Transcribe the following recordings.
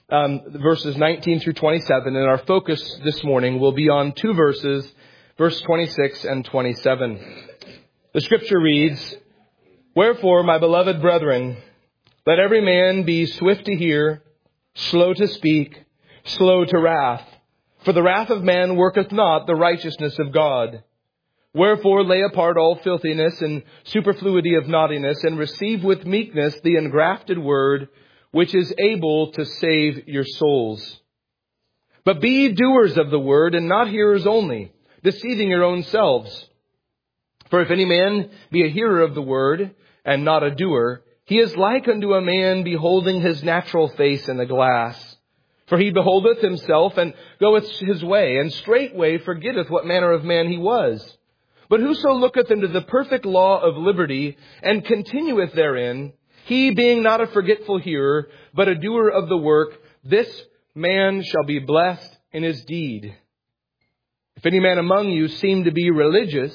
verses 19 through 27. And our focus this morning will be on two verses, verse 26 and 27. The scripture reads, "Wherefore, my beloved brethren, let every man be swift to hear, slow to speak, slow to wrath. For the wrath of man worketh not the righteousness of God. Wherefore lay apart all filthiness and superfluity of naughtiness, and receive with meekness the engrafted word, which is able to save your souls. But be ye doers of the word, and not hearers only, deceiving your own selves. For if any man be a hearer of the word, and not a doer, he is like unto a man beholding his natural face in the glass. For he beholdeth himself, and goeth his way, and straightway forgetteth what manner of man he was. But whoso looketh into the perfect law of liberty, and continueth therein, he being not a forgetful hearer, but a doer of the work, this man shall be blessed in his deed. If any man among you seem to be religious,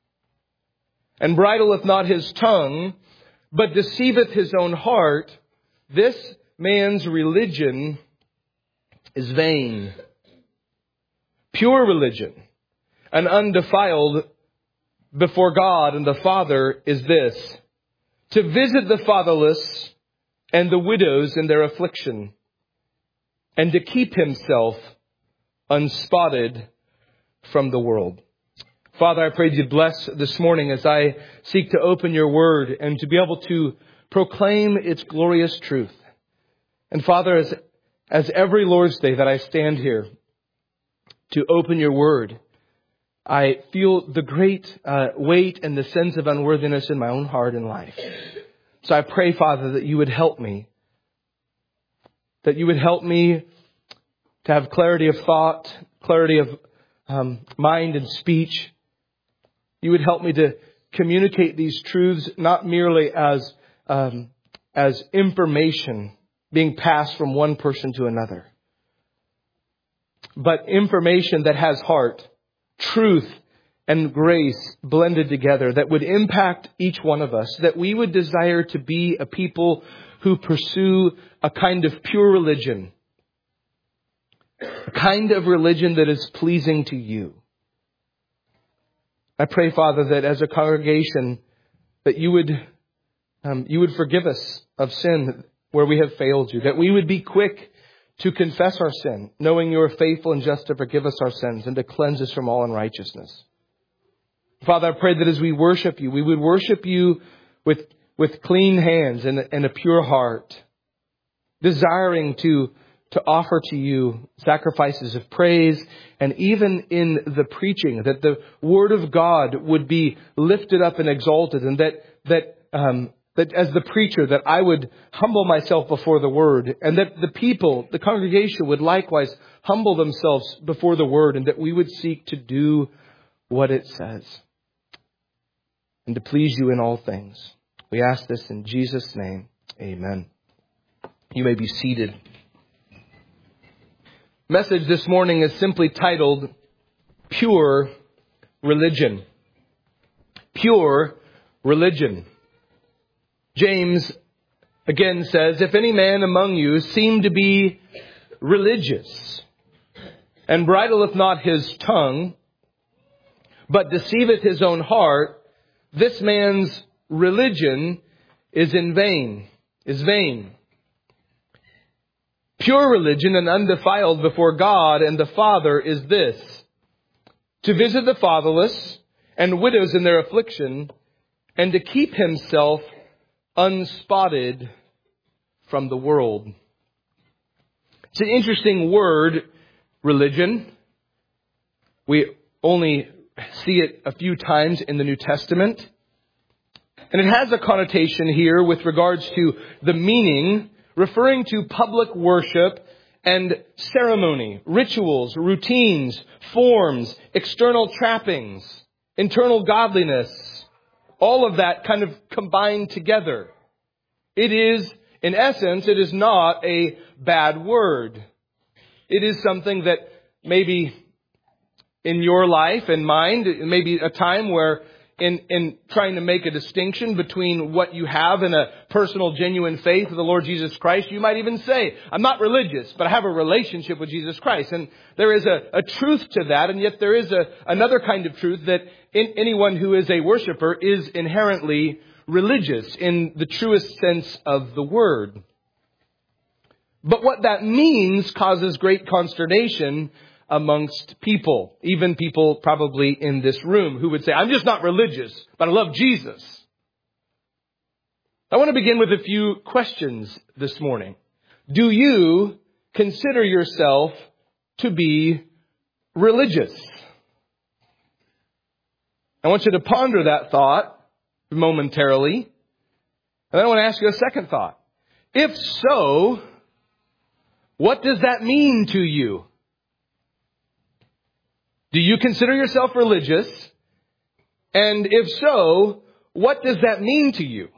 and bridleth not his tongue, but deceiveth his own heart, this man's religion is vain. Pure religion and undefiled before God and the Father is this: to visit the fatherless and the widows in their affliction, and to keep himself unspotted from the world." Father, I pray that you bless this morning as I seek to open your word and to be able to proclaim its glorious truth. And Father, as every Lord's Day that I stand here to open your word, I feel the great weight and the sense of unworthiness in my own heart and life. So I pray, Father, that you would help me. That you would help me to have clarity of thought, clarity of mind and speech. You would help me to communicate these truths not merely as information being passed from one person to another, but information that has heart, truth and grace blended together that would impact each one of us, that we would desire to be a people who pursue a kind of pure religion, a kind of religion that is pleasing to you. I pray, Father, that as a congregation, that you would forgive us of sin where we have failed you, that we would be quick to confess our sin, knowing you are faithful and just to forgive us our sins and to cleanse us from all unrighteousness. Father, I pray that as we worship you, we would worship you with clean hands and a pure heart, desiring to offer to you sacrifices of praise, and even in the preaching, that the word of God would be lifted up and exalted, and that as the preacher, that I would humble myself before the word, and that the people, the congregation, would likewise humble themselves before the word, and that we would seek to do what it says and to please you in all things. We ask this in Jesus' name. Amen. You may be seated. Message this morning is simply titled Pure Religion. Pure Religion. James again says, "If any man among you seem to be religious, and bridleth not his tongue, but deceiveth his own heart, this man's religion is vain. Pure religion and undefiled before God and the Father is this: to visit the fatherless and widows in their affliction, and to keep himself unspotted from the world." It's an interesting word, religion. We only see it a few times in the New Testament. And it has a connotation here with regards to the meaning, referring to public worship and ceremony, rituals, routines, forms, external trappings, internal godliness, all of that kind of combined together. It is, in essence, it is not a bad word. It is something that maybe in your life and mine, it may be a time where in trying to make a distinction between what you have in a personal, genuine faith of the Lord Jesus Christ. You might even say, I'm not religious, but I have a relationship with Jesus Christ. And there is a truth to that, and yet there is another kind of truth that anyone who is a worshiper is inherently religious in the truest sense of the word. But what that means causes great consternation amongst people, even people probably in this room who would say, I'm just not religious, but I love Jesus. I want to begin with a few questions this morning. Do you consider yourself to be religious? I want you to ponder that thought momentarily. And then I want to ask you a second thought. If so, what does that mean to you? Do you consider yourself religious? And if so, what does that mean to you?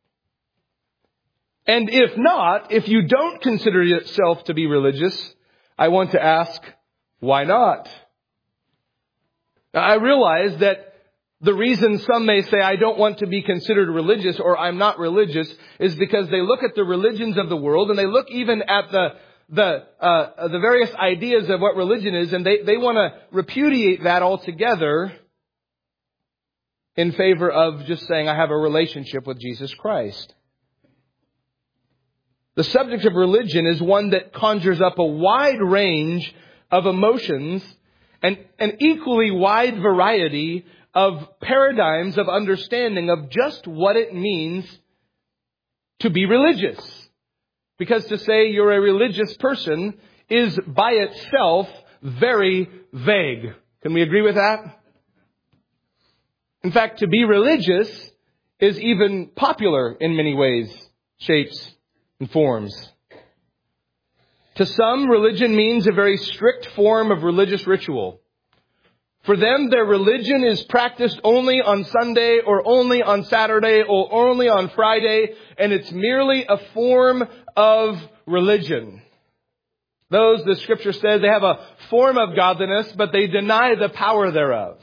And if not, if you don't consider yourself to be religious, I want to ask, why not? Now, I realize that the reason some may say I don't want to be considered religious or I'm not religious is because they look at the religions of the world and they look even at the various ideas of what religion is, and they want to repudiate that altogether in favor of just saying, I have a relationship with Jesus Christ. The subject of religion is one that conjures up a wide range of emotions and an equally wide variety of paradigms of understanding of just what it means to be religious. Because to say you're a religious person is by itself very vague. Can we agree with that? In fact, to be religious is even popular in many ways, shapes, and forms. To some, religion means a very strict form of religious ritual. For them, their religion is practiced only on Sunday or only on Saturday or only on Friday, and it's merely a form of religion. Those, the scripture says, they have a form of godliness, but they deny the power thereof.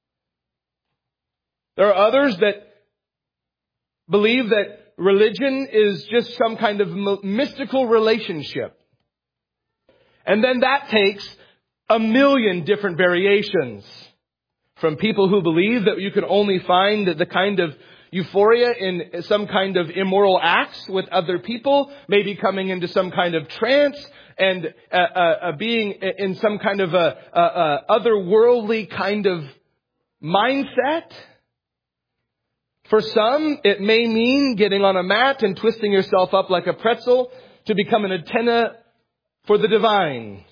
There are others that believe that religion is just some kind of mystical relationship. And then that takes a million different variations. From people who believe that you can only find the kind of euphoria in some kind of immoral acts with other people, maybe coming into some kind of trance and being in some kind of otherworldly kind of mindset. For some, it may mean getting on a mat and twisting yourself up like a pretzel to become an antenna for the divine.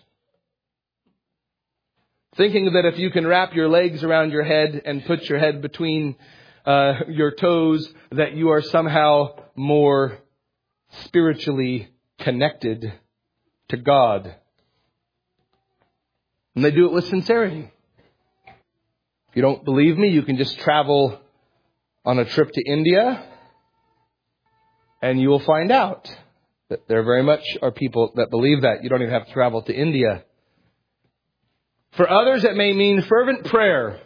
Thinking that if you can wrap your legs around your head and put your head between your toes, that you are somehow more spiritually connected to God. And they do it with sincerity. If you don't believe me, you can just travel on a trip to India and you will find out that there very much are people that believe that. You don't even have to travel to India. For others, it may mean fervent prayer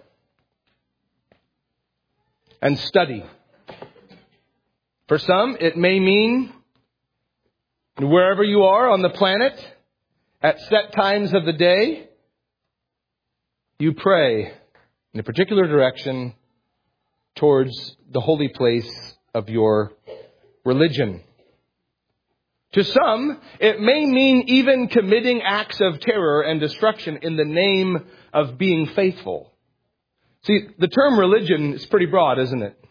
and study. For some, it may mean wherever you are on the planet, at set times of the day, you pray in a particular direction towards the holy place of your religion. To some, it may mean even committing acts of terror and destruction in the name of being faithful. See, the term religion is pretty broad, isn't it?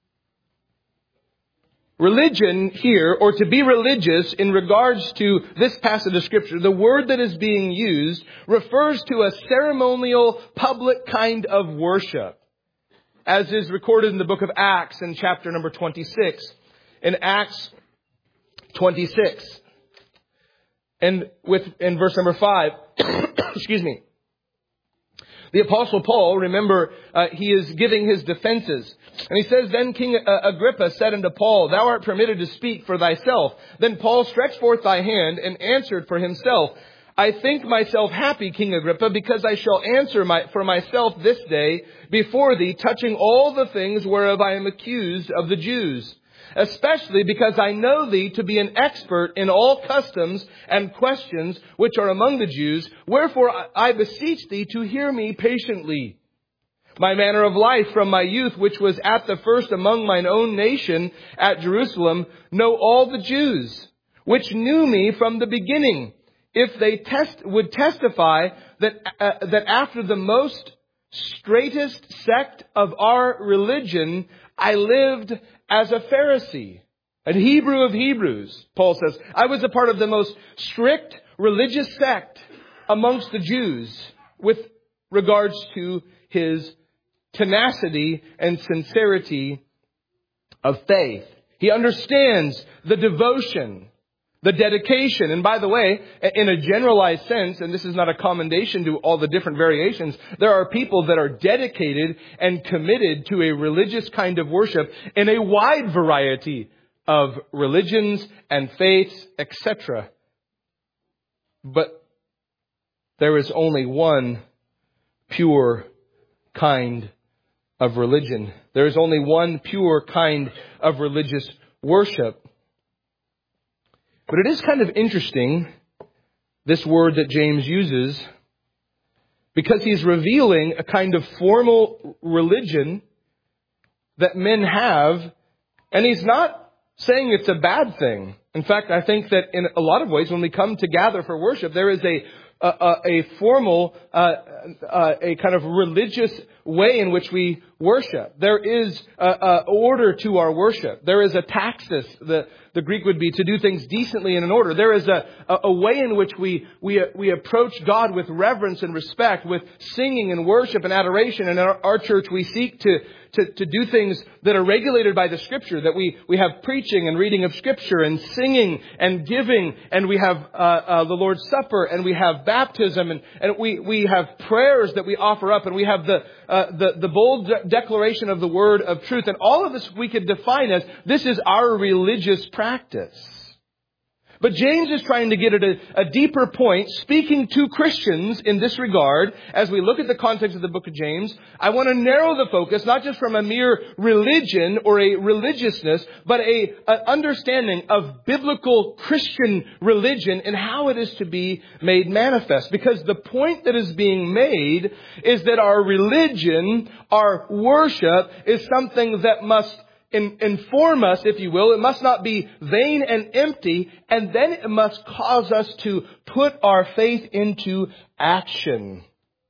Religion here, or to be religious in regards to this passage of Scripture, the word that is being used refers to a ceremonial, public kind of worship, as is recorded in the book of Acts in chapter number 26. In Acts 26. And in verse number 5, excuse me. The Apostle Paul, remember, he is giving his defenses. And he says, Then King Agrippa said unto Paul, Thou art permitted to speak for thyself. Then Paul stretched forth thy hand and answered for himself, I think myself happy, King Agrippa, because I shall answer for myself this day before thee, touching all the things whereof I am accused of the Jews. Especially because I know thee to be an expert in all customs and questions which are among the Jews. Wherefore I beseech thee to hear me patiently. My manner of life from my youth, which was at the first among mine own nation at Jerusalem, know all the Jews, which knew me from the beginning. If they would testify that after the most straightest sect of our religion, I lived as a Pharisee, a Hebrew of Hebrews, Paul says. I was a part of the most strict religious sect amongst the Jews with regards to his tenacity and sincerity of faith. He understands the devotion, the dedication. And by the way, in a generalized sense, and this is not a commendation to all the different variations, there are people that are dedicated and committed to a religious kind of worship in a wide variety of religions and faiths, etc. But there is only one pure kind of religion. There is only one pure kind of religious worship. But it is kind of interesting, this word that James uses, because he's revealing a kind of formal religion that men have, and he's not saying it's a bad thing. In fact, I think that in a lot of ways, when we come to gather for worship, there is a formal, a kind of religious way in which we worship. There is a order to our worship. There is a taxis. The Greek would be to do things decently and in order. There is a way in which we approach God with reverence and respect, with singing and worship and adoration. And in our church, we seek to do things that are regulated by the Scripture, that we have preaching and reading of Scripture and singing and giving, and we have the Lord's Supper, and we have baptism, and we have prayers that we offer up, and we have the bold declaration of the word of truth. And all of this we could define as this is our religious practice. But James is trying to get at a deeper point, speaking to Christians in this regard. As we look at the context of the book of James, I want to narrow the focus, not just from a mere religion or a religiousness, but an understanding of biblical Christian religion and how it is to be made manifest. Because the point that is being made is that our religion, our worship, is something that must inform us, if you will. It must not be vain and empty, and then it must cause us to put our faith into action.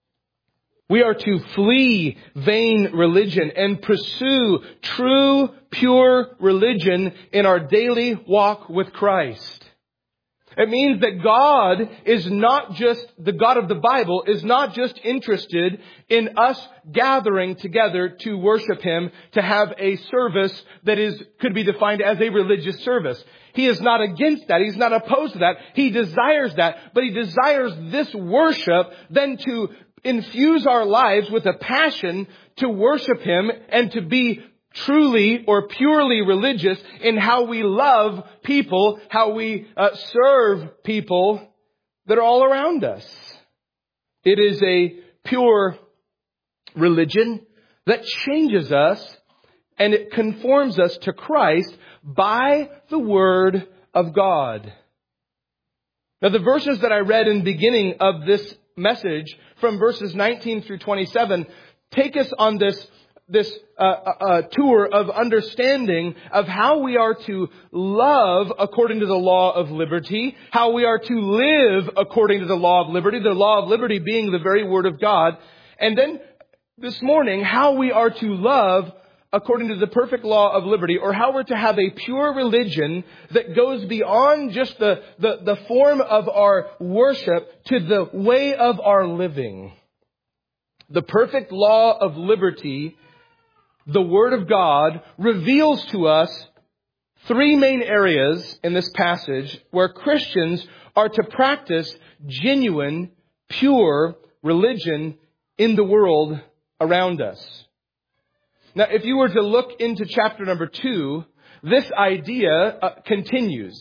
We are to flee vain religion and pursue true, pure religion in our daily walk with Christ. It means that God is not just, the God of the Bible is not just interested in us gathering together to worship Him, to have a service that could be defined as a religious service. He is not against that. He's not opposed to that. He desires that. But He desires this worship then to infuse our lives with a passion to worship Him and to be truly or purely religious in how we love people, how we serve people that are all around us. It is a pure religion that changes us and it conforms us to Christ by the Word of God. Now, the verses that I read in the beginning of this message, from verses 19 through 27, take us on this tour of understanding of how we are to love according to the law of liberty, how we are to live according to the law of liberty being the very Word of God. And then this morning, how we are to love according to the perfect law of liberty, or how we're to have a pure religion that goes beyond just the form of our worship to the way of our living. The perfect law of liberty, the Word of God, reveals to us three main areas in this passage where Christians are to practice genuine, pure religion in the world around us. Now, if you were to look into chapter number 2, this idea continues.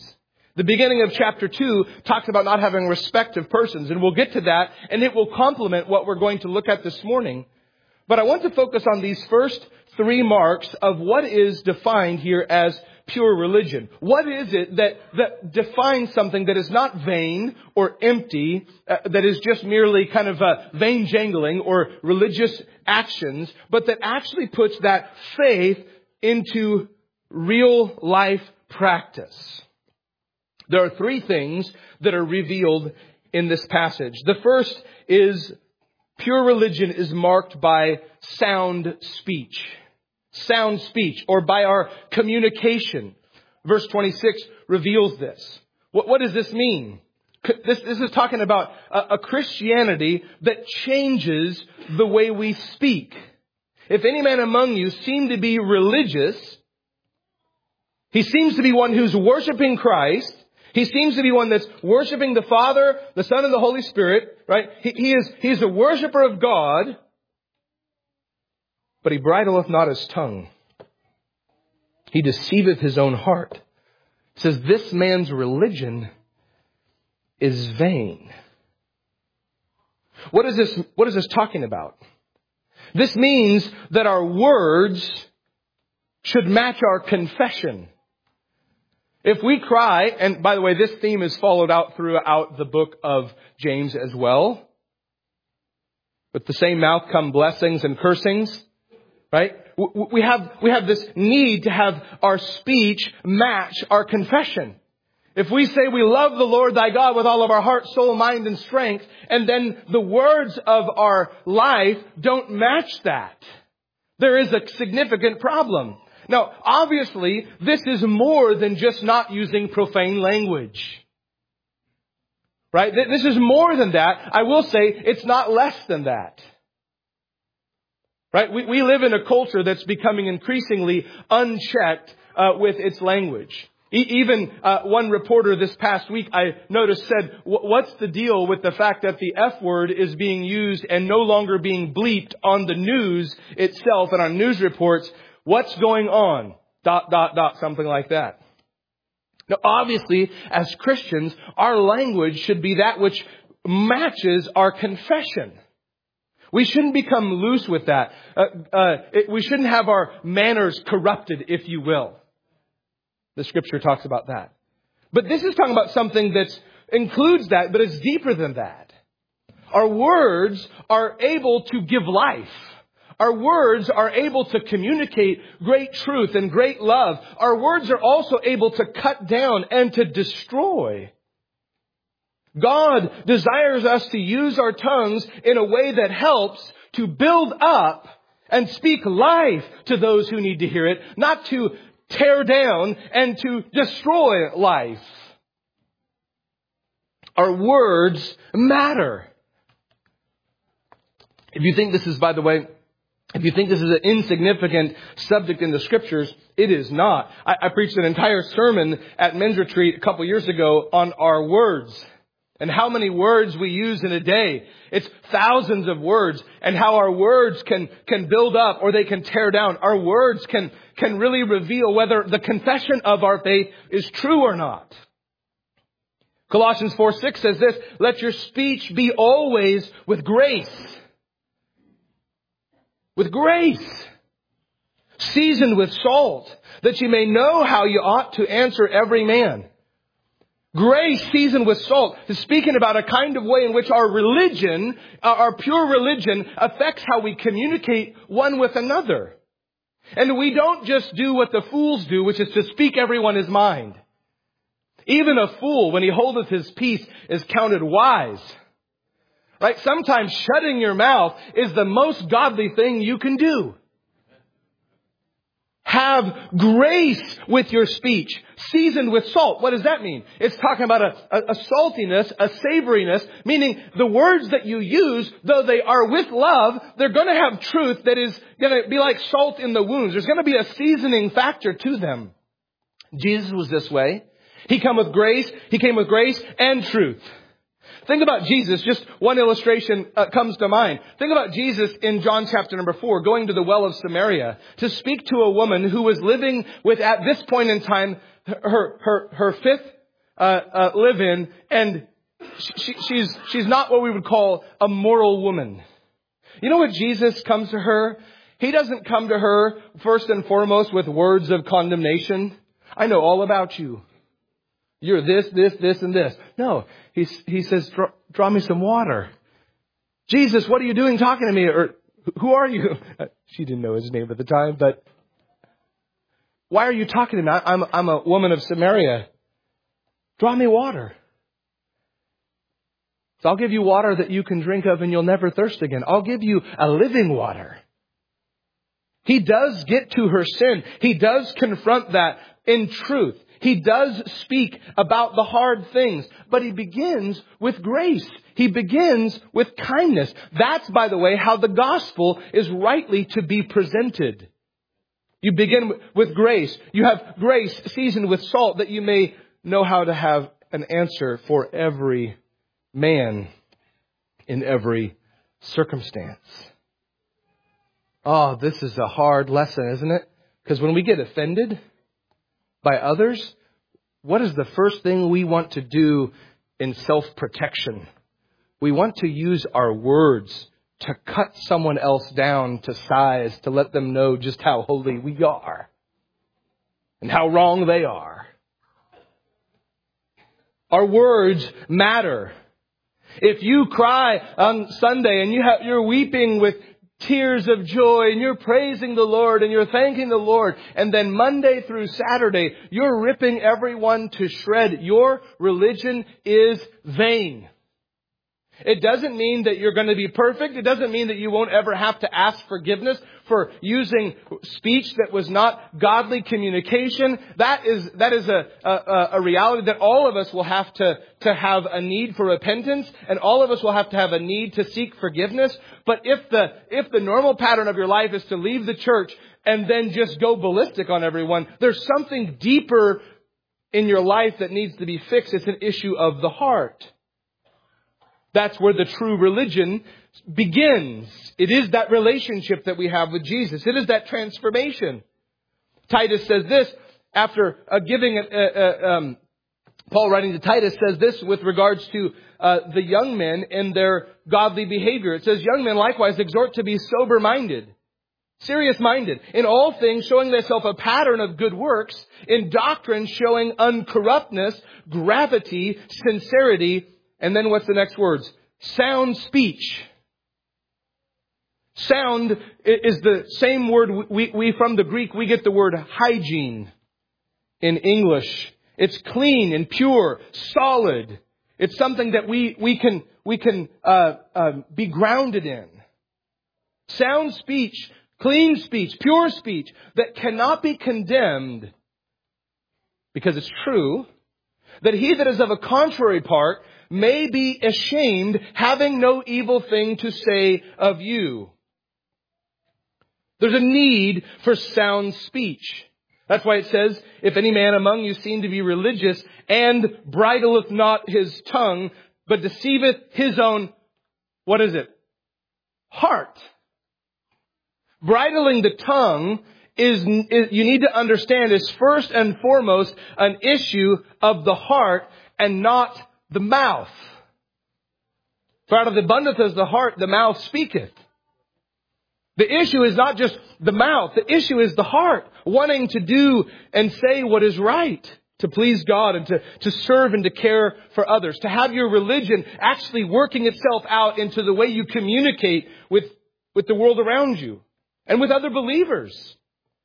The beginning of chapter 2 talks about not having respect of persons, and we'll get to that, and it will complement what we're going to look at this morning. But I want to focus on these first 3 marks of what is defined here as pure religion. What is it that defines something that is not vain or empty, that is just merely kind of vain jangling or religious actions, but that actually puts that faith into real life practice? There are 3 things that are revealed in this passage. The first is pure religion is marked by sound speech. Sound speech, or by our communication. Verse 26 reveals this. What does this mean? This is talking about a Christianity that changes the way we speak. If any man among you seem to be religious, he seems to be one who's worshiping Christ. He seems to be one that's worshiping the Father, the Son, and the Holy Spirit, right? He is a worshiper of God, but he bridleth not his tongue. He deceiveth his own heart. It says this man's religion is vain. What is this talking about? This means that our words should match our confession. If we cry, and by the way, this theme is followed out throughout the book of James as well. With the same mouth come blessings and cursings, right? We have this need to have our speech match our confession. If we say we love the Lord thy God with all of our heart, soul, mind, and strength, and then the words of our life don't match that, there is a significant problem. Now, obviously, this is more than just not using profane language. Right? This is more than that. I will say it's not less than that. Right? We live in a culture that's becoming increasingly unchecked with its language. Even one reporter this past week, I noticed, said, what's the deal with the fact that the F word is being used and no longer being bleeped on the news itself and on news reports? What's going on? ... something like that. Now, obviously, as Christians, our language should be that which matches our confession. We shouldn't become loose with that. We shouldn't have our manners corrupted, if you will. The scripture talks about that. But this is talking about something that includes that, but it's deeper than that. Our words are able to give life. Our words are able to communicate great truth and great love. Our words are also able to cut down and to destroy. God desires us to use our tongues in a way that helps to build up and speak life to those who need to hear it, not to tear down and to destroy life. Our words matter. If you think this is, by the way, if you think this is an insignificant subject in the scriptures, it is not. I preached an entire sermon at men's retreat a couple years ago on our words and how many words we use in a day. It's thousands of words, and how our words can build up or they can tear down. Our words can really reveal whether the confession of our faith is true or not. Colossians 4:6 says this, let your speech be always with grace. With grace, seasoned with salt, that you may know how you ought to answer every man. Grace seasoned with salt is speaking about a kind of way in which our religion, our pure religion, affects how we communicate one with another. And we don't just do what the fools do, which is to speak everyone his mind. Even a fool, when he holdeth his peace, is counted wise. Right? Sometimes shutting your mouth is the most godly thing you can do. Have grace with your speech, seasoned with salt. What does that mean? It's talking about a saltiness, a savoriness, meaning the words that you use, though they are with love, they're going to have truth that is going to be like salt in the wounds. There's going to be a seasoning factor to them. Jesus was this way. He came with grace and truth. Think about Jesus. Just one illustration comes to mind. Think about Jesus in John chapter number 4, going to the well of Samaria to speak to a woman who was living with, at this point in time, her fifth live in, and she's not what we would call a moral woman. You know what Jesus comes to her? He doesn't come to her first and foremost with words of condemnation. I know all about you. You're this, and this. No, he says, draw me some water. Jesus, what are you doing talking to me? Or who are you? She didn't know his name at the time, but why are you talking to me? I'm a woman of Samaria. Draw me water. So I'll give you water that you can drink of and you'll never thirst again. I'll give you a living water. He does get to her sin. He does confront that in truth. He does speak about the hard things, but he begins with grace. He begins with kindness. That's, by the way, how the gospel is rightly to be presented. You begin with grace. You have grace seasoned with salt that you may know how to have an answer for every man in every circumstance. Oh, this is a hard lesson, isn't it? Because when we get offended by others, what is the first thing we want to do in self-protection? We want to use our words to cut someone else down to size, to let them know just how holy we are and how wrong they are. Our words matter. If you cry on Sunday and you're weeping with tears of joy and you're praising the Lord and you're thanking the Lord, and then Monday through Saturday you're ripping everyone to shred, your religion is vain. It doesn't mean that you're going to be perfect. It doesn't mean that you won't ever have to ask forgiveness for using speech that was not godly communication. That is a reality that all of us will have to have a need for repentance, and all of us will have to have a need to seek forgiveness. But if the normal pattern of your life is to leave the church and then just go ballistic on everyone, there's something deeper in your life that needs to be fixed. It's an issue of the heart. That's where the true religion begins. It is that relationship that we have with Jesus. It is that transformation. Titus says this after Paul writing to Titus says this with regards to the young men and their godly behavior. It says, young men likewise exhort to be sober-minded, serious-minded, in all things showing thyself a pattern of good works, in doctrine showing uncorruptness, gravity, sincerity. And then what's the next words? Sound speech. Sound is the same word we from the Greek, we get the word hygiene in English. It's clean and pure, solid. It's something that we can be grounded in. Sound speech, clean speech, pure speech that cannot be condemned because it's true, that he that is of a contrary part may be ashamed, having no evil thing to say of you. There's a need for sound speech. That's why it says, if any man among you seem to be religious and bridleth not his tongue, but deceiveth his own, what is it? Heart. Bridling the tongue is you need to understand, is first and foremost an issue of the heart and not the mouth. For out of the abundance of the heart, the mouth speaketh. The issue is not just the mouth. The issue is the heart, wanting to do and say what is right, to please God and to serve and to care for others. To have your religion actually working itself out into the way you communicate with the world around you and with other believers.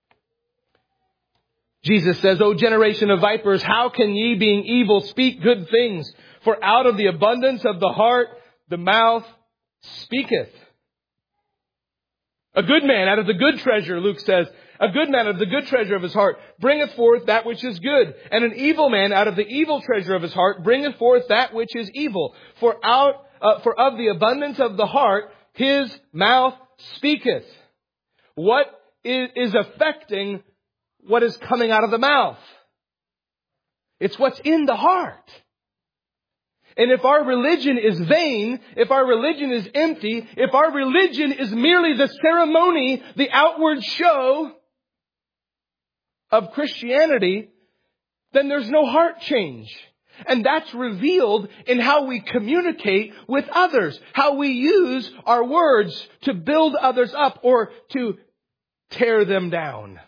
Jesus says, O generation of vipers, how can ye, being evil, speak good things? For out of the abundance of the heart, the mouth speaketh. A good man out of the good treasure, Luke says, a good man out of the good treasure of his heart bringeth forth that which is good. And an evil man out of the evil treasure of his heart bringeth forth that which is evil. For of the abundance of the heart, his mouth speaketh. What is affecting what is coming out of the mouth? It's what's in the heart. And if our religion is vain, if our religion is empty, if our religion is merely the ceremony, the outward show of Christianity, then there's no heart change. And that's revealed in how we communicate with others, how we use our words to build others up or to tear them down.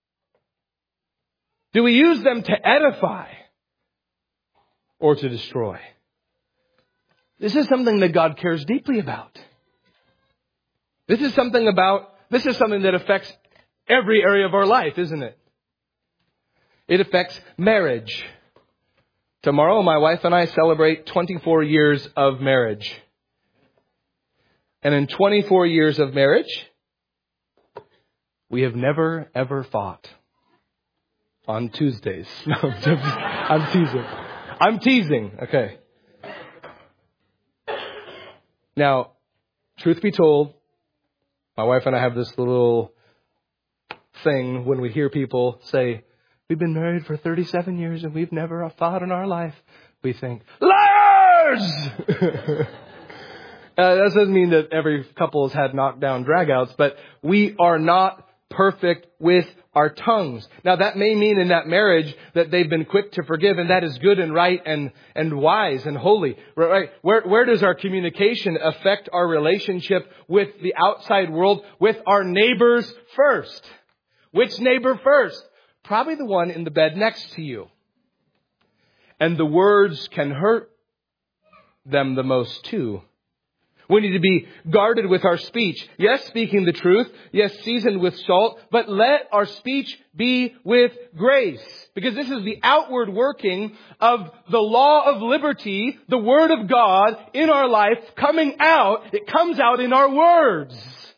Do we use them to edify or to destroy? This is something that God cares deeply about. This is something that affects every area of our life, isn't it? It affects marriage. Tomorrow, my wife and I celebrate 24 years of marriage. And in 24 years of marriage, we have never, ever fought on Tuesdays. No, I'm teasing. I'm teasing. Okay. Now, truth be told, my wife and I have this little thing when we hear people say, we've been married for 37 years and we've never fought in our life. We think, liars! That doesn't mean that every couple has had knockdown dragouts, but we are not perfect with our tongues. Now that may mean in that marriage that they've been quick to forgive, and that is good and right and wise and holy. Right? Where does our communication affect our relationship with the outside world, with our neighbors first? Which neighbor first? Probably the one in the bed next to you. And the words can hurt them the most too. We need to be guarded with our speech. Yes, speaking the truth. Yes, seasoned with salt. But let our speech be with grace. Because this is the outward working of the law of liberty, the Word of God in our life coming out. It comes out in our words.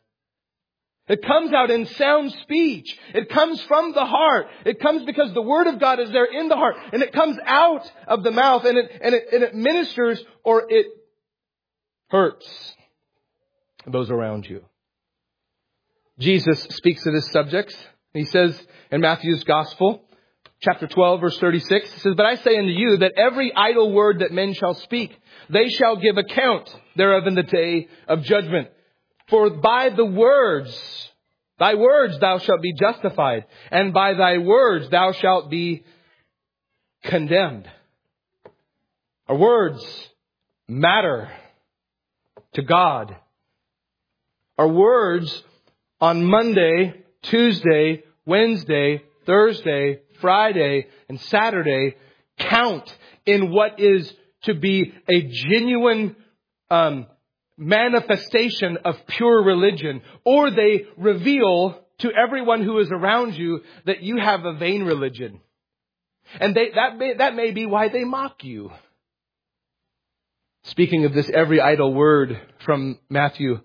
It comes out in sound speech. It comes from the heart. It comes because the Word of God is there in the heart. And it comes out of the mouth and it ministers or it hurts those around you. Jesus speaks to this subject. He says in Matthew's Gospel, chapter 12, verse 36, he says, but I say unto you that every idle word that men shall speak, they shall give account thereof in the day of judgment. For by the words, thy words thou shalt be justified, and by thy words thou shalt be condemned. Our words matter to God. Our words on Monday, Tuesday, Wednesday, Thursday, Friday, and Saturday count in what is to be a genuine manifestation of pure religion, or they reveal to everyone who is around you that you have a vain religion. And that may be why they mock you. Speaking of this every idle word from Matthew,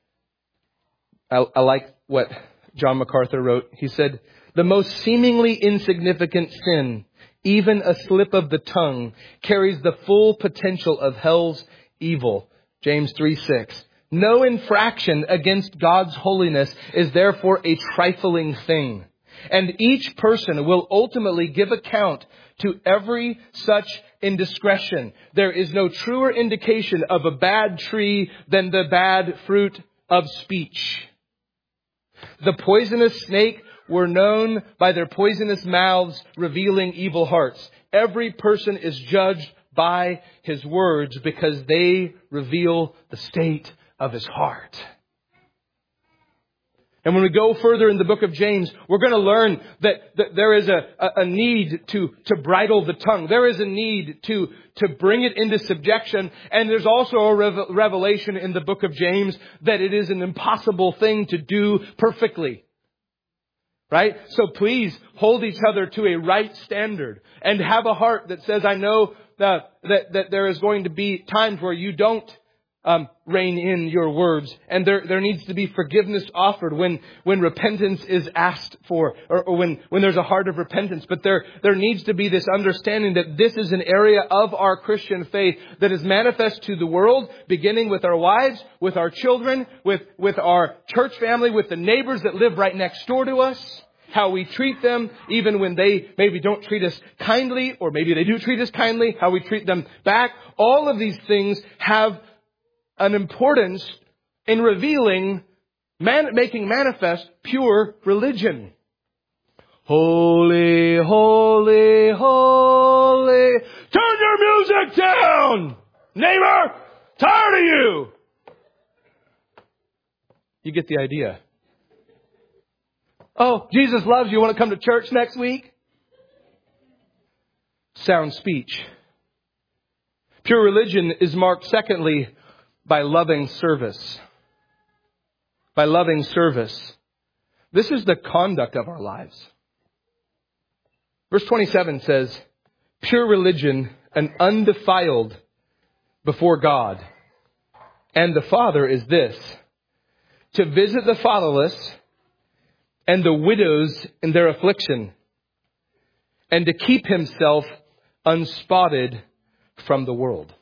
I like what John MacArthur wrote. He said, the most seemingly insignificant sin, even a slip of the tongue, carries the full potential of hell's evil. James 3:6. No infraction against God's holiness is therefore a trifling thing. And each person will ultimately give account to every such indiscretion. There is no truer indication of a bad tree than the bad fruit of speech. The poisonous snake were known by their poisonous mouths revealing evil hearts. Every person is judged by his words because they reveal the state of his heart. And when we go further in the book of James, we're going to learn that there is a need to bridle the tongue. There is a need to bring it into subjection. And there's also a revelation in the book of James that it is an impossible thing to do perfectly. Right? So please hold each other to a right standard and have a heart that says, I know that there is going to be times where you don't rein in your words, and there needs to be forgiveness offered when repentance is asked for, or when there's a heart of repentance. But there needs to be this understanding that this is an area of our Christian faith that is manifest to the world, beginning with our wives, with our children, with our church family, with the neighbors that live right next door to us. How we treat them, even when they maybe don't treat us kindly, or maybe they do treat us kindly, how we treat them back. All of these things have an importance in revealing, making manifest pure religion. Holy, holy, holy. Turn your Music down! Neighbor, tired of you! You get the idea. Oh, Jesus loves you. Want to come to church next week? Sound speech. Pure religion is marked, secondly, by loving service. By loving service. This is the conduct of our lives. Verse 27 says, pure religion and undefiled before God and the Father is this, to visit the fatherless and the widows in their affliction, and to keep himself unspotted from the world.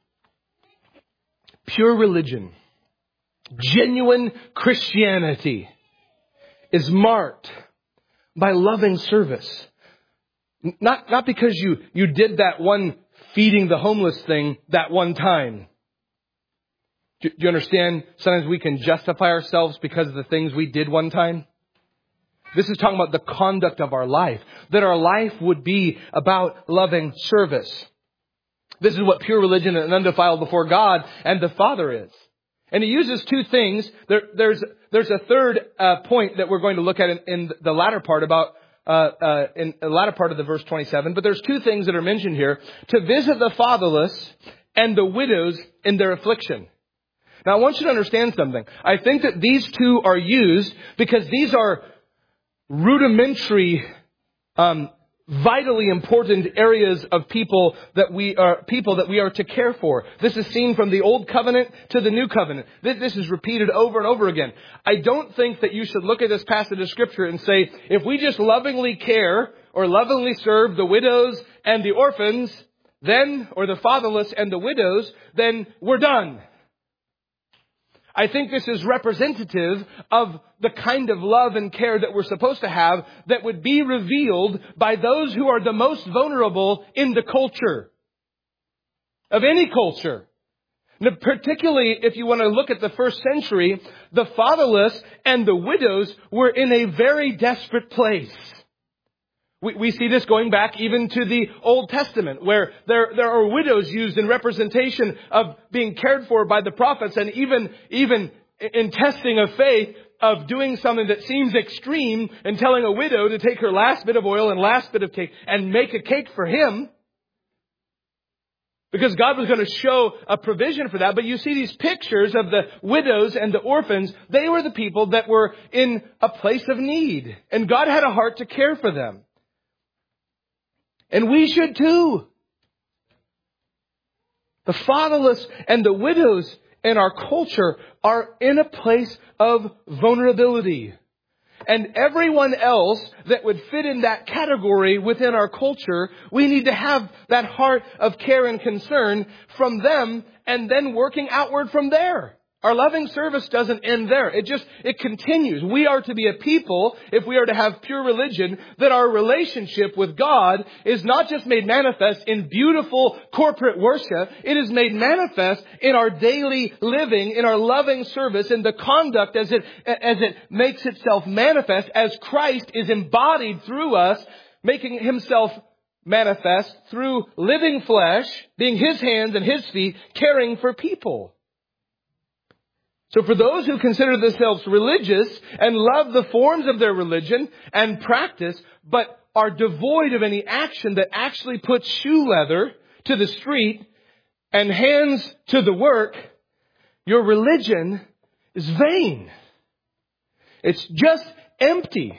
Pure religion, genuine Christianity is marked by loving service. Not because you did that one feeding the homeless thing that one time. Do you understand? Sometimes we can justify ourselves because of the things we did one time. This is talking about the conduct of our life. That our life would be about loving service. This is what pure religion and undefiled before God and the Father is. And he uses two things. There's a third point that we're going to look at in the latter part in the latter part of the verse 27. But there's two things that are mentioned here. To visit the fatherless and the widows in their affliction. Now I want you to understand something. I think that these two are used because these are rudimentary, vitally important areas of people that we are to care for. This is seen from the Old Covenant to the New Covenant. This is repeated over and over again. I don't think that you should look at this passage of Scripture and say, if we just lovingly care or lovingly serve the widows and the orphans, then, or the fatherless and the widows, then we're done. I think this is representative of the kind of love and care that we're supposed to have that would be revealed by those who are the most vulnerable in the culture. Of any culture. Now, particularly if you want to look at the first century, the fatherless and the widows were in a very desperate place. We see this going back even to the Old Testament, where there are widows used in representation of being cared for by the prophets, and even in testing of faith of doing something that seems extreme and telling a widow to take her last bit of oil and last bit of cake and make a cake for him. Because God was going to show a provision for that. But you see these pictures of the widows and the orphans. They were the people that were in a place of need. And God had a heart to care for them. And we should too. The fatherless and the widows in our culture are in a place of vulnerability. And everyone else that would fit in that category within our culture, we need to have that heart of care and concern from them and then working outward from there. Our loving service doesn't end there. It continues. We are to be a people, if we are to have pure religion, that our relationship with God is not just made manifest in beautiful corporate worship. It is made manifest in our daily living, in our loving service, in the conduct as it makes itself manifest, as Christ is embodied through us, making himself manifest through living flesh, being his hands and his feet, caring for people. So for those who consider themselves religious and love the forms of their religion and practice, but are devoid of any action that actually puts shoe leather to the street and hands to the work, your religion is vain. It's just empty.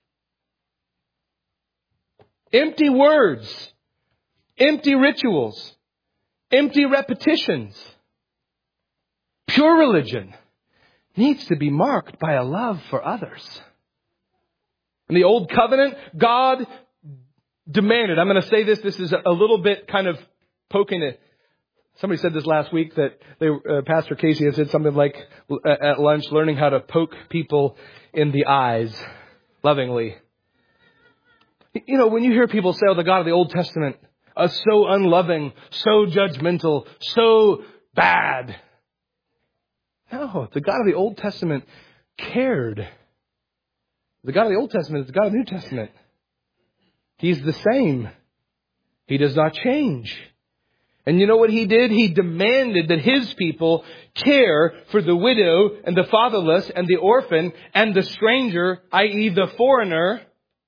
Empty words, empty rituals, empty repetitions. Pure religion needs to be marked by a love for others. In the Old Covenant, God demanded, I'm going to say this is a little bit kind of poking it. Somebody said this last week that Pastor Casey had said something like at lunch, learning how to poke people in the eyes lovingly. You know, when you hear people say, oh, the God of the Old Testament is so unloving, so judgmental, so bad. No, the God of the Old Testament cared. The God of the Old Testament is the God of the New Testament. He's the same. He does not change. And you know what he did? He demanded that his people care for the widow and the fatherless and the orphan and the stranger, i.e. the foreigner,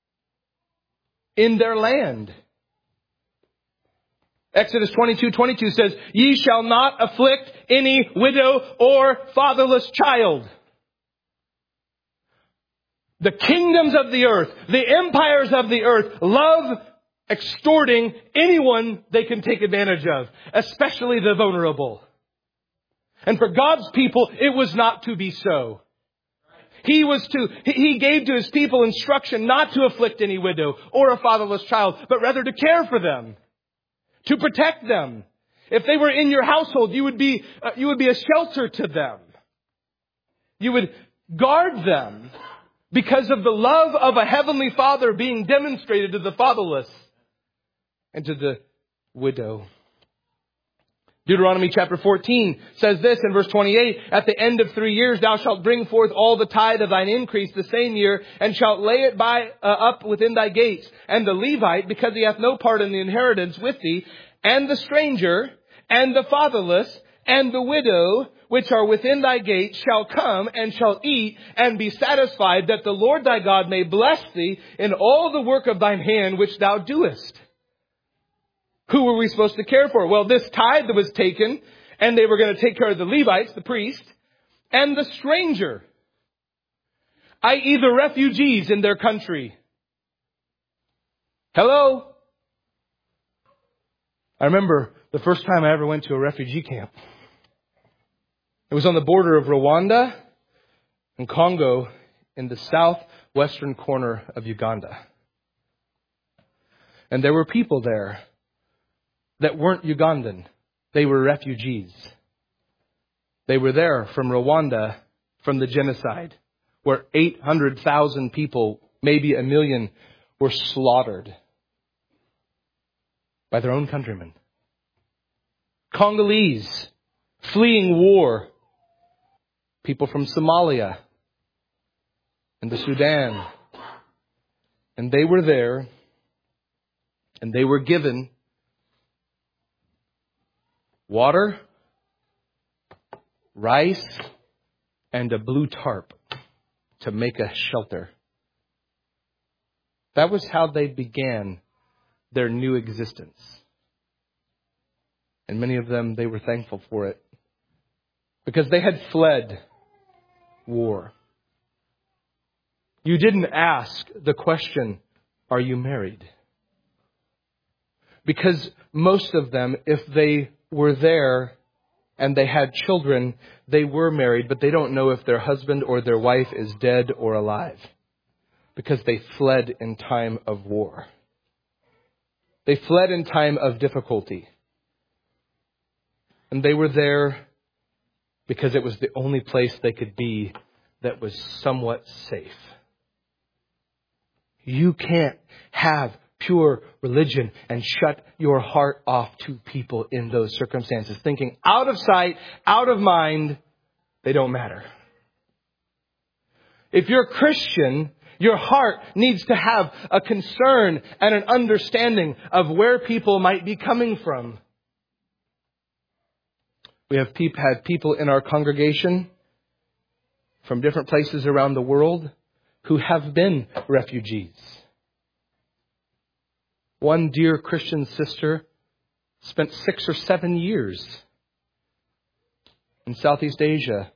in their land. Exodus 22:22 says, "Ye shall not afflict any widow or fatherless child." The kingdoms of the earth, the empires of the earth love extorting anyone they can take advantage of, especially the vulnerable. And for God's people, it was not to be so. He gave to his people instruction not to afflict any widow or a fatherless child, but rather to care for them, to protect them. If they were in your household, you would be a shelter to them. You would guard them because of the love of a heavenly Father being demonstrated to the fatherless and to the widow. Deuteronomy chapter 14 says this in verse 28, "At the end of 3 years thou shalt bring forth all the tithe of thine increase the same year, and shalt lay it up within thy gates. And the Levite, because he hath no part in the inheritance with thee, and the stranger, and the fatherless, and the widow, which are within thy gates, shall come and shall eat and be satisfied, that the Lord thy God may bless thee in all the work of thine hand which thou doest." Who were we supposed to care for? Well, this tithe that was taken, and they were going to take care of the Levites, the priest, and the stranger, i.e. the refugees in their country. Hello? I remember the first time I ever went to a refugee camp. It was on the border of Rwanda and Congo in the southwestern corner of Uganda. And there were people there that weren't Ugandan. They were refugees. They were there from Rwanda, from the genocide, where 800,000 people, maybe 1 million, were slaughtered by their own countrymen. Congolese, fleeing war. People from Somalia and the Sudan. And they were there, and they were given water, rice, and a blue tarp to make a shelter. That was how they began their new existence. And many of them, they were thankful for it because they had fled war. You didn't ask the question, "Are you married?" Because most of them, if they were there and they had children, they were married, but they don't know if their husband or their wife is dead or alive because they fled in time of war. They fled in time of difficulty. And they were there because it was the only place they could be that was somewhat safe. You can't have pure religion and shut your heart off to people in those circumstances, thinking out of sight, out of mind, they don't matter. If you're a Christian, your heart needs to have a concern and an understanding of where people might be coming from. We have had people in our congregation from different places around the world who have been refugees. One dear Christian sister spent 6 or 7 years in Southeast Asia,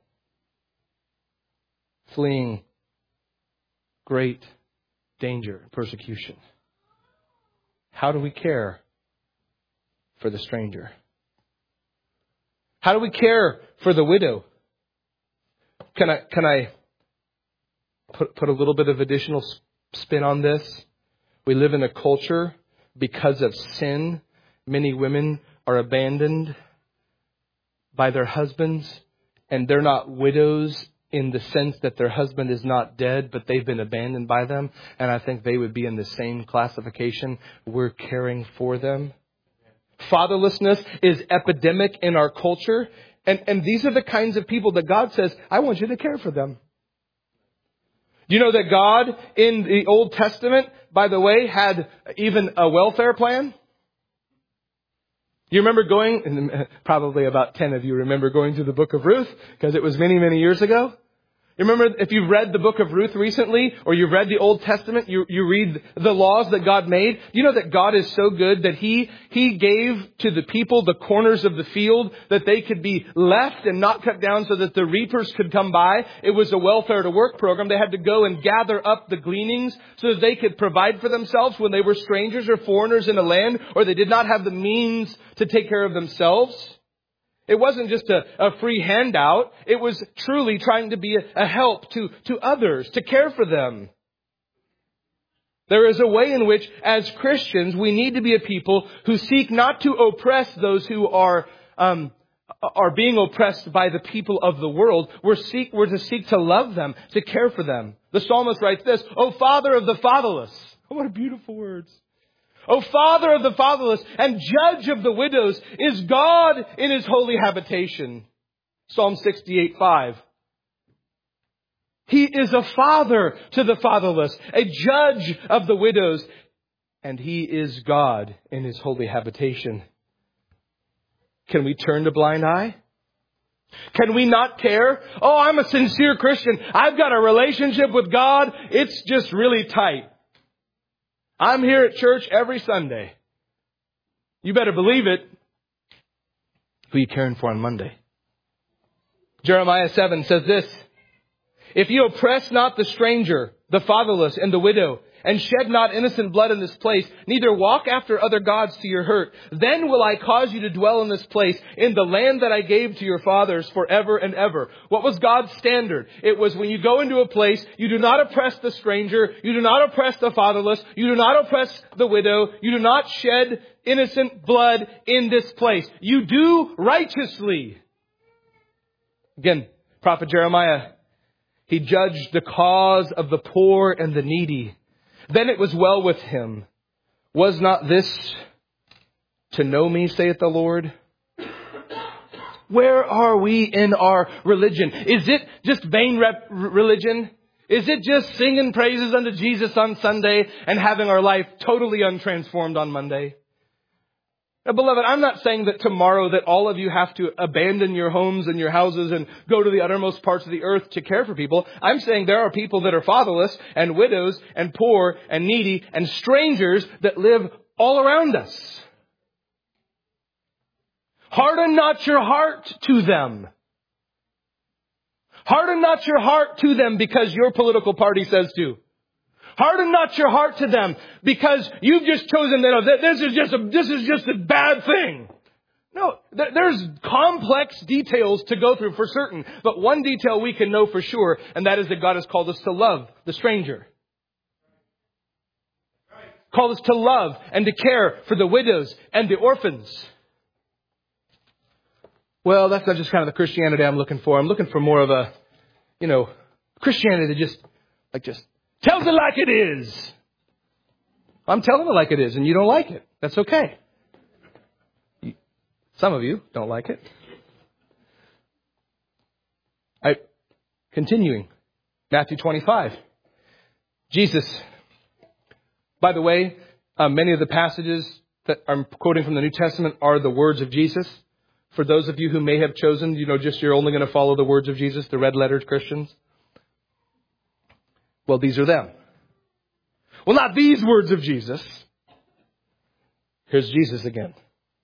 fleeing great danger and persecution. How do we care for the stranger? How do we care for the widow? Can I put a little bit of additional spin on this? We live in a culture, because of sin, many women are abandoned by their husbands, and they're not widows in the sense that their husband is not dead, but they've been abandoned by them. And I think they would be in the same classification. We're caring for them. Fatherlessness is epidemic in our culture. And these are the kinds of people that God says, I want you to care for them. Do you know that God in the Old Testament, by the way, had even a welfare plan? You remember going, probably about 10 of you remember going to the book of Ruth, because it was many, many years ago. You remember if you've read the book of Ruth recently, or you've read the Old Testament, you read the laws that God made. You know that God is so good that He gave to the people the corners of the field that they could be left and not cut down so that the reapers could come by. It was a welfare to work program. They had to go and gather up the gleanings so that they could provide for themselves when they were strangers or foreigners in a land, or they did not have the means to take care of themselves. It wasn't just a free handout. It was truly trying to be a help to others, to care for them. There is a way in which, as Christians, we need to be a people who seek not to oppress those who are being oppressed by the people of the world. We're to seek to love them, to care for them. The psalmist writes this, "O Father of the fatherless." Oh, what beautiful words. "O Father of the fatherless and Judge of the widows is God in His holy habitation." Psalm 68:5. He is a father to the fatherless, a judge of the widows, and He is God in His holy habitation. Can we turn a blind eye? Can we not care? Oh, I'm a sincere Christian. I've got a relationship with God. It's just really tight. I'm here at church every Sunday. You better believe it. Who are you caring for on Monday? Jeremiah 7 says this, "If you oppress not the stranger, the fatherless, and the widow, and shed not innocent blood in this place, neither walk after other gods to your hurt, then will I cause you to dwell in this place, in the land that I gave to your fathers forever and ever." What was God's standard? It was when you go into a place, you do not oppress the stranger, you do not oppress the fatherless, you do not oppress the widow, you do not shed innocent blood in this place. You do righteously. Again, Prophet Jeremiah, he judged the cause of the poor and the needy. Then it was well with him. Was not this to know me, saith the Lord? Where are we in our religion? Is it just vain religion? Is it just singing praises unto Jesus on Sunday and having our life totally untransformed on Monday? Now, beloved, I'm not saying that tomorrow that all of you have to abandon your homes and your houses and go to the uttermost parts of the earth to care for people. I'm saying there are people that are fatherless and widows and poor and needy and strangers that live all around us. Harden not your heart to them. Harden not your heart to them because your political party says to. Harden not your heart to them because you've just chosen that this is just a bad thing. No, there's complex details to go through for certain. But one detail we can know for sure, and that is that God has called us to love the stranger. Called us to love and to care for the widows and the orphans. Well, that's not just kind of the Christianity I'm looking for. I'm looking for more of a, Christianity that just tells it like it is. I'm telling it like it is, and you don't like it. That's okay. Some of you don't like it. Continuing. Matthew 25. Jesus. By the way, many of the passages that I'm quoting from the New Testament are the words of Jesus. For those of you who may have chosen, you're only going to follow the words of Jesus, the red-lettered Christians. Well, these are them. Well, not these words of Jesus. Here's Jesus again.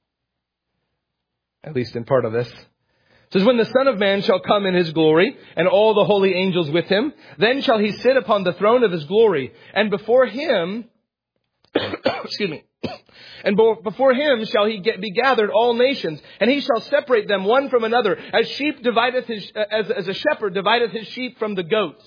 At least in part of this. It says, "When the Son of Man shall come in His glory, and all the holy angels with Him, then shall He sit upon the throne of His glory. And before Him, before Him shall be gathered all nations, and He shall separate them one from another, as a shepherd divideth his sheep from the goats."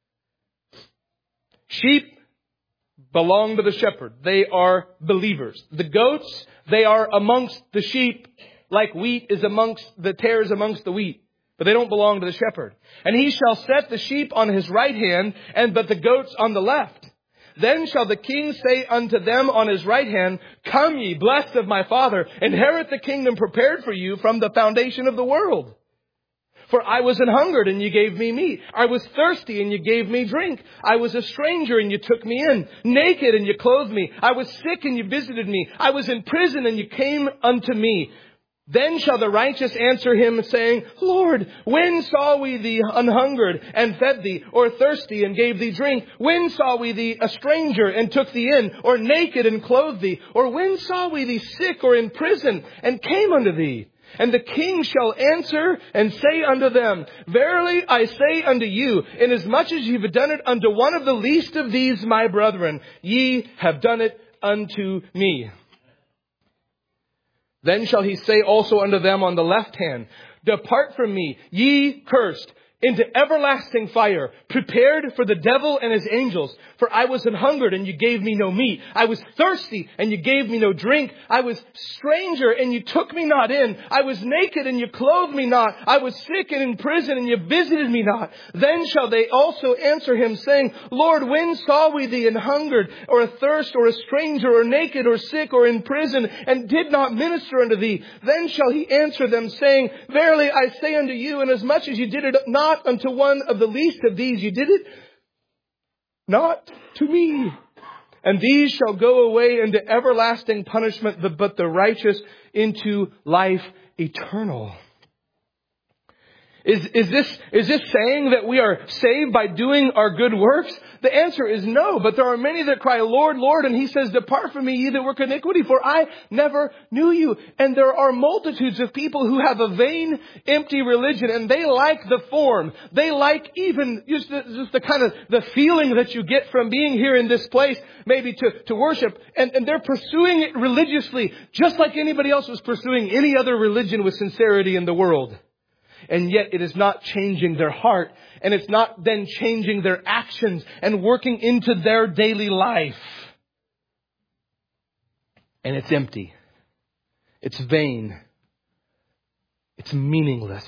Sheep belong to the shepherd. They are believers. The goats, they are amongst the sheep like wheat is amongst the tares amongst the wheat. But they don't belong to the shepherd. "And He shall set the sheep on His right hand, but the goats on the left. Then shall the King say unto them on His right hand, Come ye, blessed of my Father, inherit the kingdom prepared for you from the foundation of the world. For I was an hungered and you gave me meat. I was thirsty and you gave me drink. I was a stranger and you took me in. Naked and you clothed me. I was sick and you visited me. I was in prison and you came unto me. Then shall the righteous answer him, saying, Lord, when saw we thee an hungered and fed thee, or thirsty and gave thee drink? When saw we thee a stranger and took thee in, or naked and clothed thee? Or when saw we thee sick or in prison and came unto thee? And the king shall answer and say unto them, Verily I say unto you, inasmuch as ye have done it unto one of the least of these my brethren, ye have done it unto me. Then shall he say also unto them on the left hand, Depart from me, ye cursed, into everlasting fire, prepared for the devil and his angels. For I was an hungered, and you gave me no meat. I was thirsty, and you gave me no drink. I was stranger, and you took me not in. I was naked, and you clothed me not. I was sick and in prison, and you visited me not. Then shall they also answer him, saying, Lord, when saw we thee an hungered, or athirst, or a stranger, or naked, or sick, or in prison, and did not minister unto thee? Then shall he answer them, saying, Verily I say unto you, inasmuch as you did it not unto one of the least of these, you did it not to me. And these shall go away into everlasting punishment, but the righteous into life eternal. Is this saying that we are saved by doing our good works? The answer is no, but there are many that cry, Lord, Lord, and he says, Depart from me, ye that work iniquity, for I never knew you. And there are multitudes of people who have a vain, empty religion, and they like the form. They like even just the kind of the feeling that you get from being here in this place, maybe to worship. And they're pursuing it religiously, just like anybody else was pursuing any other religion with sincerity in the world. And yet it is not changing their heart, and it's not then changing their actions and working into their daily life. And it's empty. It's vain. It's meaningless.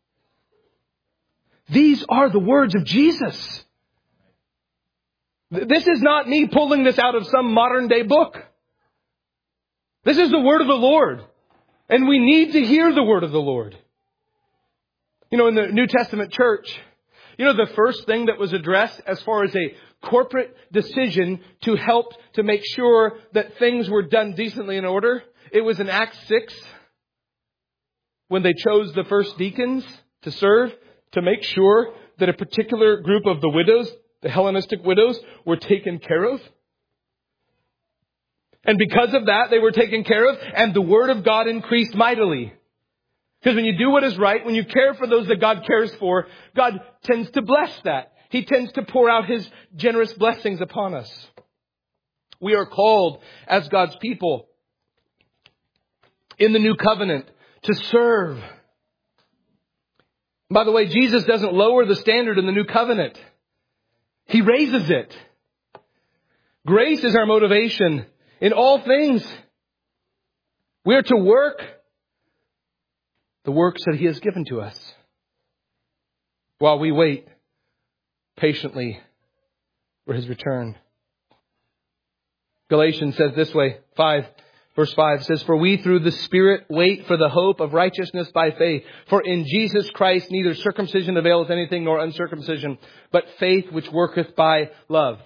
These are the words of Jesus. This is not me pulling this out of some modern day book. This is the word of the Lord. And we need to hear the word of the Lord. You know, in the New Testament church, you know, the first thing that was addressed as far as a corporate decision to help to make sure that things were done decently in order, it was in Acts 6 when they chose the first deacons to serve to make sure that a particular group of the widows, the Hellenistic widows, were taken care of. And because of that, they were taken care of, and the word of God increased mightily. Because when you do what is right, when you care for those that God cares for, God tends to bless that. He tends to pour out His generous blessings upon us. We are called as God's people in the new covenant to serve. By the way, Jesus doesn't lower the standard in the new covenant. He raises it. Grace is our motivation in all things. We are to work the works that He has given to us while we wait patiently for His return. Galatians says this way, verse 5 says, For we through the Spirit wait for the hope of righteousness by faith. For in Jesus Christ neither circumcision availeth anything nor uncircumcision, but faith which worketh by love.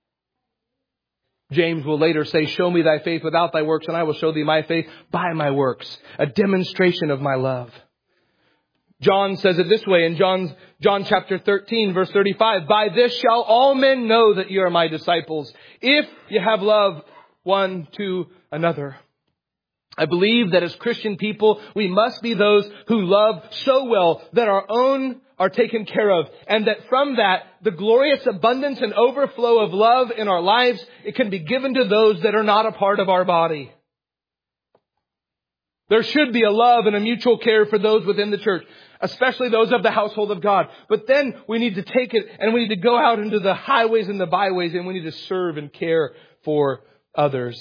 James will later say, Show me thy faith without thy works, and I will show thee my faith by my works, a demonstration of my love. John says it this way in John chapter 13, verse 35, By this shall all men know that you are my disciples, if you have love one to another. I believe that as Christian people, we must be those who love so well that our own are taken care of. And that from that, the glorious abundance and overflow of love in our lives, it can be given to those that are not a part of our body. There should be a love and a mutual care for those within the church, especially those of the household of God. But then we need to take it and we need to go out into the highways and the byways, and we need to serve and care for others.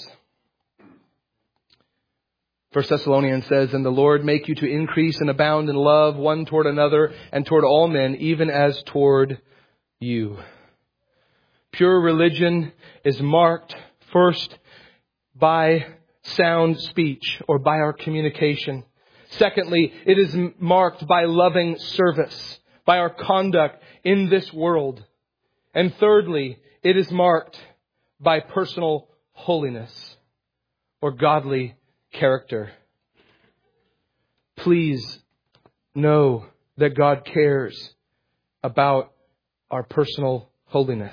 1 Thessalonians says, And the Lord make you to increase and abound in love one toward another and toward all men, even as toward you. Pure religion is marked first by sound speech or by our communication. Secondly, it is marked by loving service, by our conduct in this world. And thirdly, it is marked by personal holiness or godly character. Please know that God cares about our personal holiness.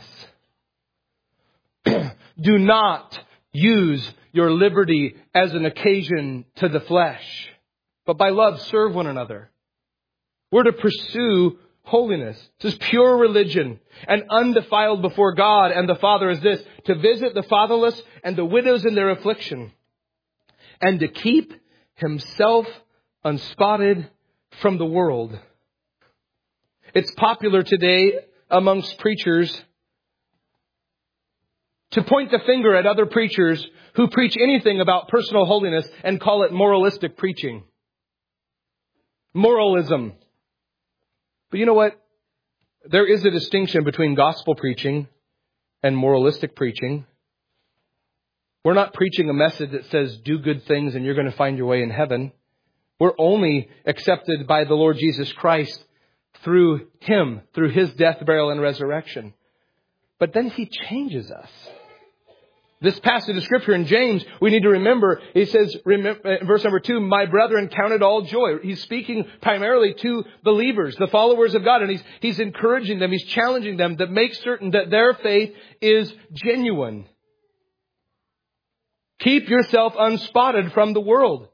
Do not use your liberty as an occasion to the flesh, but by love serve one another. We're to pursue holiness. This is pure religion and undefiled before God and the Father is this: to visit the fatherless and the widows in their affliction, and to keep himself unspotted from the world. It's popular today amongst preachers to point the finger at other preachers who preach anything about personal holiness and call it moralistic preaching. Moralism. But you know what? There is a distinction between gospel preaching and moralistic preaching. We're not preaching a message that says do good things and you're going to find your way in heaven. We're only accepted by the Lord Jesus Christ through Him, through His death, burial, and resurrection. But then He changes us. This passage of Scripture in James, we need to remember, he says, verse number 2, my brethren, count it all joy. He's speaking primarily to believers, the followers of God, and he's encouraging them, he's challenging them to make certain that their faith is genuine. Keep yourself unspotted from the world.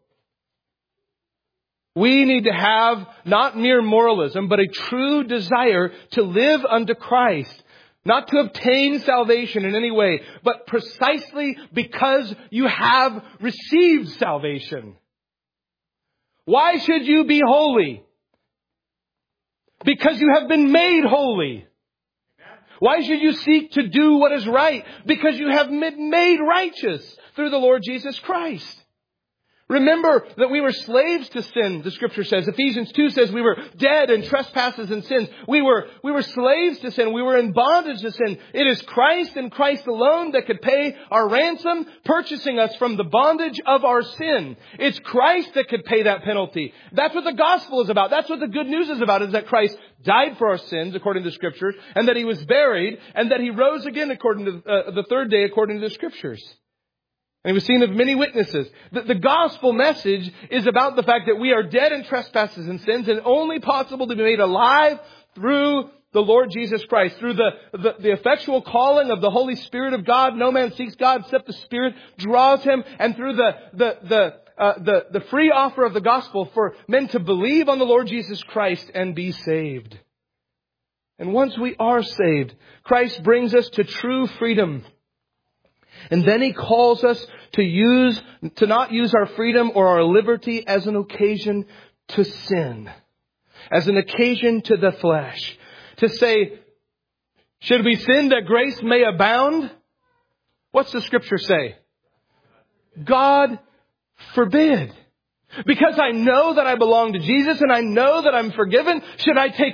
We need to have not mere moralism, but a true desire to live unto Christ. Not to obtain salvation in any way, but precisely because you have received salvation. Why should you be holy? Because you have been made holy. Why should you seek to do what is right? Because you have been made righteous through the Lord Jesus Christ. Remember that we were slaves to sin, the Scripture says. Ephesians 2 says we were dead in trespasses and sins. We were slaves to sin. We were in bondage to sin. It is Christ and Christ alone that could pay our ransom, purchasing us from the bondage of our sin. It's Christ that could pay that penalty. That's what the gospel is about. That's what the good news is about, is that Christ died for our sins, according to the Scriptures, and that He was buried, and that He rose again according to the third day, according to the Scriptures. And He was seen of many witnesses. The gospel message is about the fact that we are dead in trespasses and sins and only possible to be made alive through the Lord Jesus Christ, through the effectual calling of the Holy Spirit of God. No man seeks God except the Spirit draws him, and through the free offer of the gospel for men to believe on the Lord Jesus Christ and be saved. And once we are saved, Christ brings us to true freedom. And then He calls us to not use our freedom or our liberty as an occasion to sin, as an occasion to the flesh. To say, should we sin that grace may abound? What's the Scripture say? God forbid. Because I know that I belong to Jesus and I know that I'm forgiven, should I take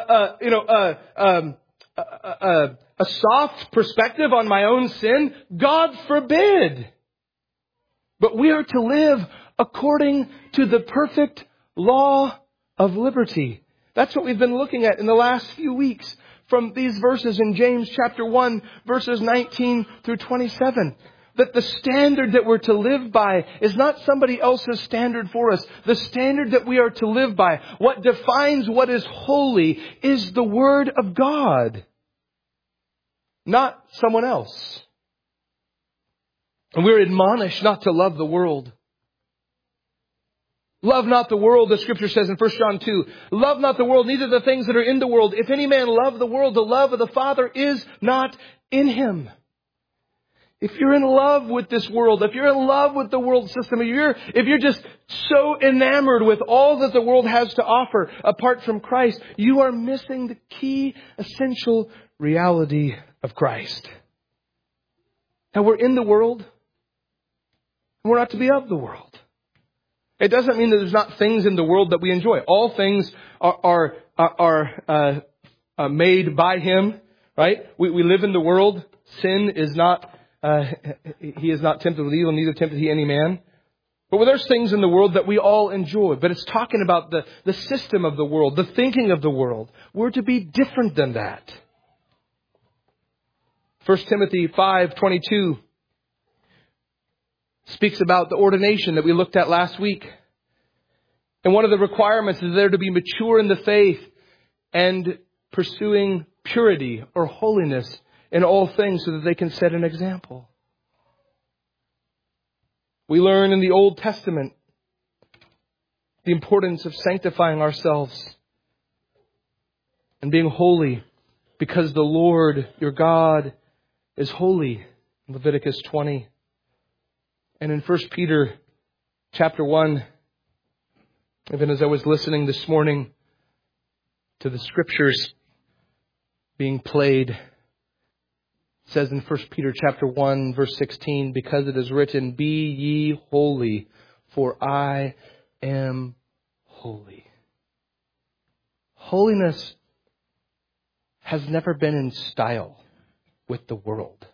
a soft perspective on my own sin? God forbid. But we are to live according to the perfect law of liberty. That's what we've been looking at in the last few weeks from these verses in James chapter 1, verses 19 through 27. That the standard that we're to live by is not somebody else's standard for us. The standard that we are to live by, what defines what is holy, is the Word of God. Not someone else. And we're admonished not to love the world. Love not the world, the Scripture says in 1 John 2. Love not the world, neither the things that are in the world. If any man love the world, the love of the Father is not in him. If you're in love with this world, if you're in love with the world system, if you're just so enamored with all that the world has to offer apart from Christ, you are missing the key, essential reality of Christ. Now we're in the world, and we're not to be of the world. It doesn't mean that there's not things in the world that we enjoy. All things are made by Him, right? We live in the world. Sin is not, He is not tempted with evil, neither tempted He any man. But there's things in the world that we all enjoy. But it's talking about the system of the world, the thinking of the world. We're to be different than that. 1 Timothy 5:22 speaks about the ordination that we looked at last week. And one of the requirements is they're to be mature in the faith and pursuing purity or holiness in all things so that they can set an example. We learn in the Old Testament the importance of sanctifying ourselves and being holy because the Lord, your God, is holy. Leviticus 20. And in 1 Peter chapter 1, even as I was listening this morning to the scriptures being played, it says in 1 Peter chapter 1, verse 16, because it is written, be ye holy, for I am holy. Holiness has never been in style with the world.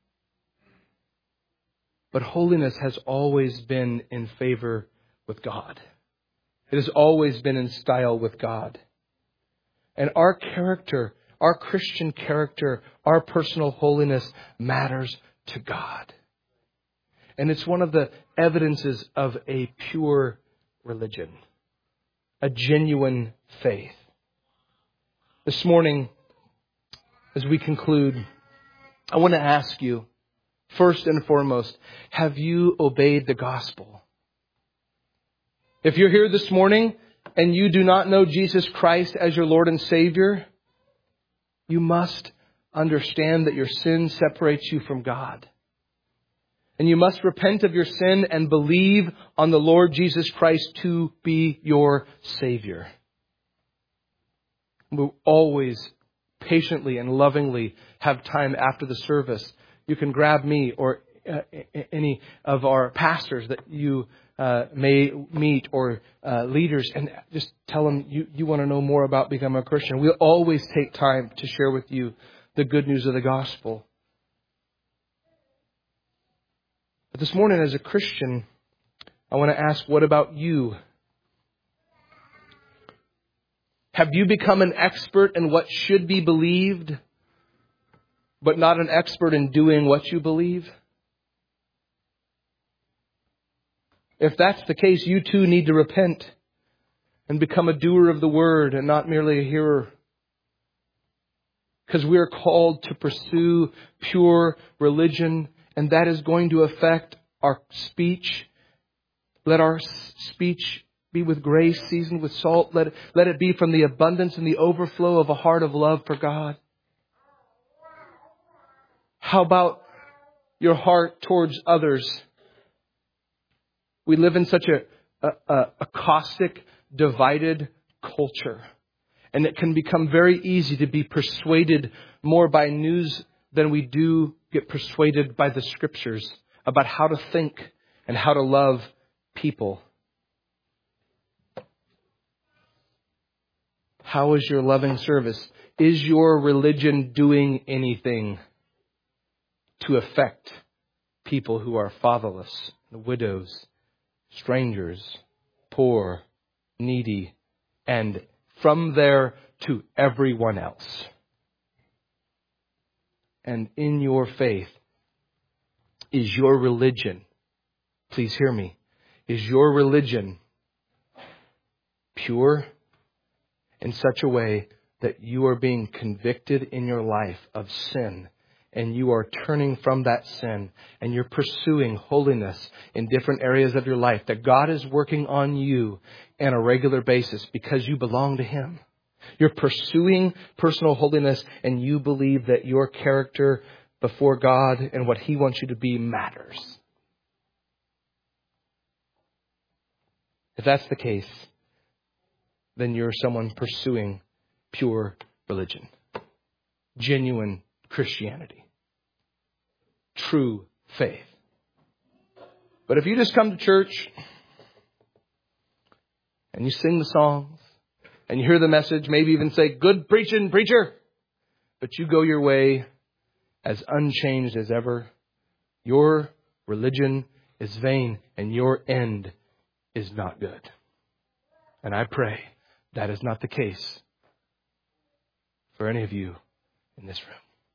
But holiness has always been in favor with God. It has always been in style with God. And our character, our Christian character, our personal holiness matters to God. And it's one of the evidences of a pure religion, a genuine faith. This morning, as we conclude, I want to ask you, first and foremost, have you obeyed the gospel? If you're here this morning and you do not know Jesus Christ as your Lord and Savior, you must understand that your sin separates you from God. And you must repent of your sin and believe on the Lord Jesus Christ to be your Savior. We'll always patiently and lovingly have time after the service. You can grab me or any of our pastors that you may meet or leaders and just tell them you want to know more about becoming a Christian. We'll always take time to share with you the good news of the gospel. But this morning as a Christian, I want to ask, what about you? Have you become an expert in what should be believed, but not an expert in doing what you believe? If that's the case, you too need to repent and become a doer of the word and not merely a hearer. Because we are called to pursue pure religion, and that is going to affect our speech. Let our speech be with grace, seasoned with salt. Let it be from the abundance and the overflow of a heart of love for God. How about your heart towards others? We live in such a caustic, divided culture. And it can become very easy to be persuaded more by news than we do get persuaded by the scriptures about how to think and how to love people. How is your loving service? Is your religion doing anything to affect people who are fatherless, widows, strangers, poor, needy, and from there to everyone else? And in your faith, is your religion, please hear me, is your religion pure in such a way that you are being convicted in your life of sin, and you are turning from that sin, and you're pursuing holiness in different areas of your life, that God is working on you on a regular basis because you belong to Him. You're pursuing personal holiness, and you believe that your character before God and what He wants you to be matters. If that's the case, then you're someone pursuing pure religion, genuine Christianity, true faith. But if you just come to church and you sing the songs and you hear the message, maybe even say, "Good preaching, preacher," but you go your way as unchanged as ever, your religion is vain and your end is not good. And I pray that is not the case for any of you in this room.